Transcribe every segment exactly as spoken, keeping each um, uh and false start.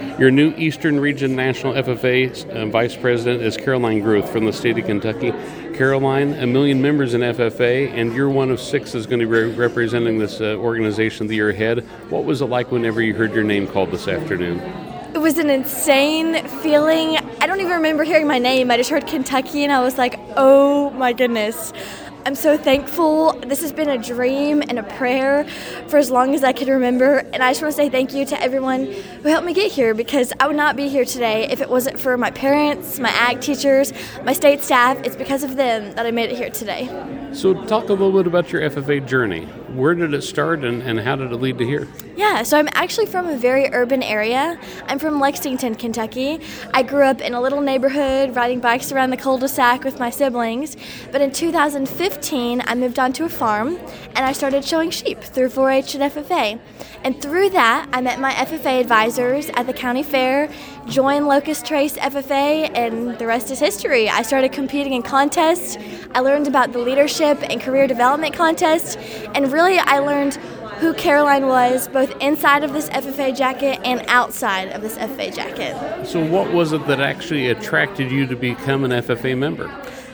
Your new Eastern Region National F F A uh, Vice President is Caroline Gruth from the state of Kentucky. Caroline, a million members in F F A, and you're one of six that's going to be re- representing this uh, organization the year ahead. What was it like whenever you heard your name called this afternoon? It was an insane feeling. I don't even remember hearing my name. I just heard Kentucky, and I was like, oh my goodness. I'm so thankful. This has been a dream and a prayer for as long as I can remember. And I just want to say thank you to everyone who helped me get here, because I would not be here today if it wasn't for my parents, my ag teachers, my state staff. It's because of them that I made it here today. So talk a little bit about your F F A journey. Where did it start and, and how did it lead to here? Yeah, so I'm actually from a very urban area. I'm from Lexington, Kentucky. I grew up in a little neighborhood riding bikes around the cul-de-sac with my siblings. But in two thousand fifteen, I moved onto a farm and I started showing sheep through four H and F F A. And through that, I met my F F A advisors at the county fair, joined Locust Trace F F A, and the rest is history. I started competing in contests. I learned about the leadership and career development contests, and really I learned who Caroline was, both inside of this F F A jacket and outside of this F F A jacket. So what was it that actually attracted you to become an F F A member?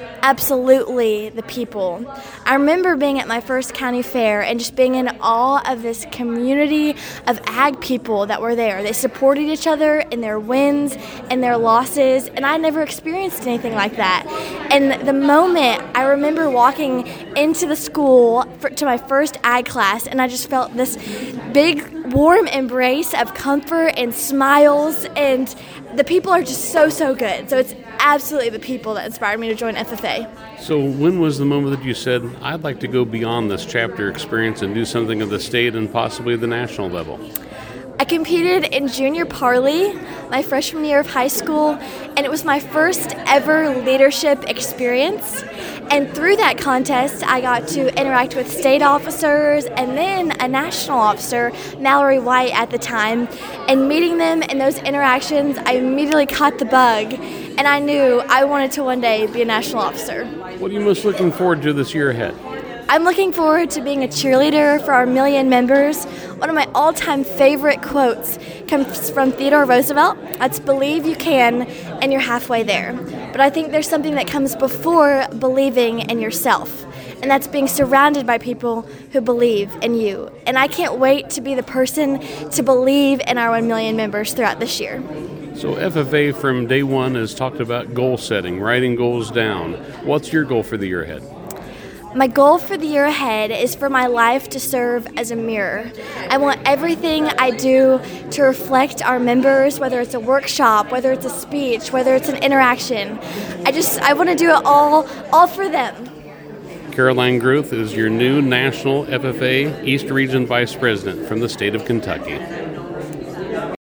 Absolutely, the people. I remember being at my first county fair and just being in awe of this community of ag people that were there. They supported each other in their wins and their losses, and I never experienced anything like that. And the moment I remember walking into the school for, to my first ag class, and I just felt this big, warm embrace of comfort and smiles, and the people are just so, so good. So it's absolutely the people that inspired me to join F F A. So when was the moment that you said, I'd like to go beyond this chapter experience and do something at the state and possibly the national level? I competed in junior parley my freshman year of high school, and it was my first ever leadership experience. And through that contest, I got to interact with state officers and then a national officer, Mallory White at the time. And meeting them in those interactions, I immediately caught the bug, and I knew I wanted to one day be a national officer. What are you most looking forward to this year ahead? I'm looking forward to being a cheerleader for our million members. One of my all-time favorite quotes comes from Theodore Roosevelt. That's "Believe you can, and you're halfway there." But I think there's something that comes before believing in yourself, and that's being surrounded by people who believe in you. And I can't wait to be the person to believe in our one million members throughout this year. So F F A from day one has talked about goal setting, writing goals down. What's your goal for the year ahead? My goal for the year ahead is for my life to serve as a mirror. I want everything I do to reflect our members, whether it's a workshop, whether it's a speech, whether it's an interaction. I just, I want to do it all, all for them. Caroline Gruth is your new National F F A East Region Vice President from the state of Kentucky.